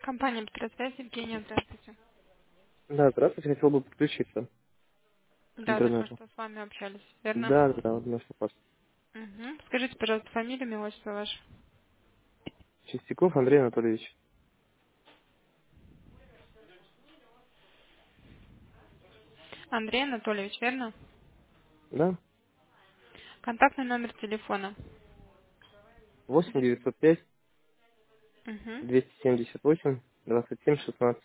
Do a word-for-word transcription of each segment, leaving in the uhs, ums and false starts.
Компания Петросвязь, Евгения, здравствуйте. Да, здравствуйте, хотел бы подключиться к Да, только интернету. что с вами общались, верно? Да, да, да, вот наш вопрос. Угу. Скажите, пожалуйста, фамилию, имя, отчество ваше. Чистяков Андрей Анатольевич. Андрей Анатольевич, верно? Да? Контактный номер телефона. восемь девятьсот пять Угу. двести семьдесят восемь двадцать семь шестнадцать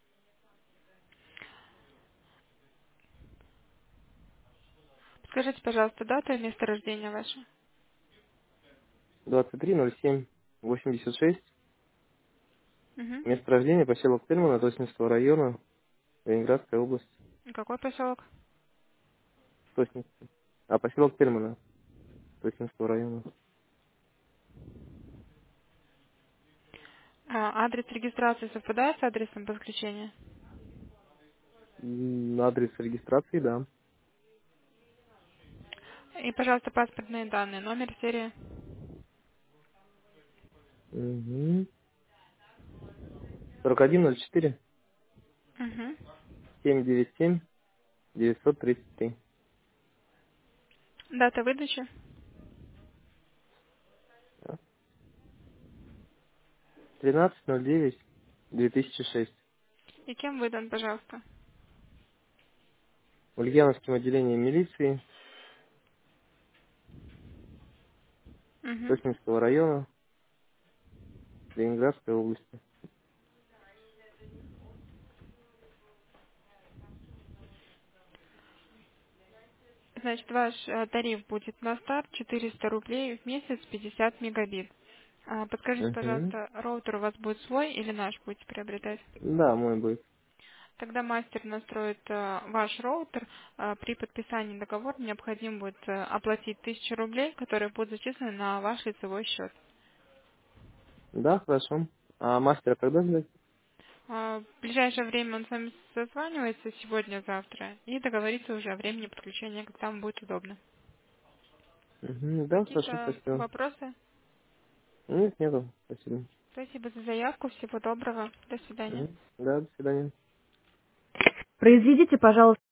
Скажите, пожалуйста, дата и место рождения ваше. двадцать три ноль семь восемьдесят шесть. Угу. Место рождения поселок Тельмана, Тоснинского района, Ленинградская область. Какой поселок? Тоснинский. А, поселок Тельмана, Тоснинского района. А, адрес регистрации совпадает с адресом подключения? М, Адрес регистрации, да. И, пожалуйста, паспортные данные, номер, серия. Угу. сорок один ноль четыре Угу. семь девять семь девятьсот тридцать три. Дата выдачи. тринадцать ноль девять две тысячи шесть. И кем выдан, пожалуйста? В Ульяновском отделении милиции Угу. Тоснинского района, Ленинградской области. Значит, ваш э, тариф будет на старт четыреста рублей в месяц, пятьдесят мегабит. А, Подскажите, Угу. пожалуйста, роутер у вас будет свой или наш будете приобретать? Да, мой будет. Тогда мастер настроит э, ваш роутер. Э, При подписании договора необходимо будет э, оплатить тысячу рублей, которые будут зачислены на ваш лицевой счет. Да, хорошо. А мастера когда ждать? А, В ближайшее время он с вами созванивается сегодня-завтра и договорится уже о времени подключения, когда вам будет удобно. Угу. Да, хорошо, Какие-то спасибо. вопросы? Нет, нету. Спасибо. Спасибо за заявку. Всего доброго. До свидания. Мгм. Да, до свидания. Произведите, пожалуйста,